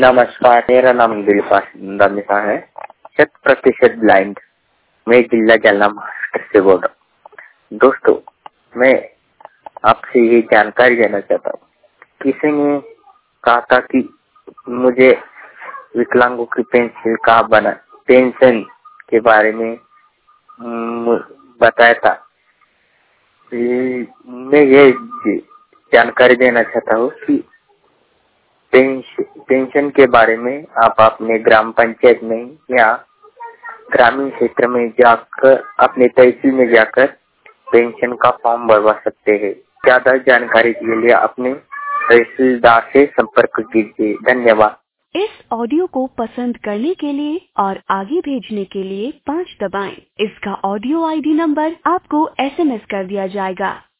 नमस्कार, मेरा नाम दिलपास दमिता है। 100% ब्लाइंड मैं जिला जालना महाराष्ट्र से बोल रहा हूँ। दोस्तों, मैं आपसे ये जानकारी देना चाहता हूँ। किसी ने कहा था कि मुझे विकलांगों की पेंशन के बारे में बताया था। मैं ये जानकारी देना चाहता हूँ कि पेंशन के बारे में आप अपने ग्राम पंचायत में या ग्रामीण क्षेत्र में जाकर अपने तहसील में जाकर पेंशन का फॉर्म भरवा सकते हैं। ज्यादा जानकारी के लिए अपने तहसीलदार से संपर्क कीजिए। धन्यवाद। इस ऑडियो को पसंद करने के लिए और आगे भेजने के लिए 5 दबाएं। इसका ऑडियो ID नंबर आपको SMS कर दिया जाएगा।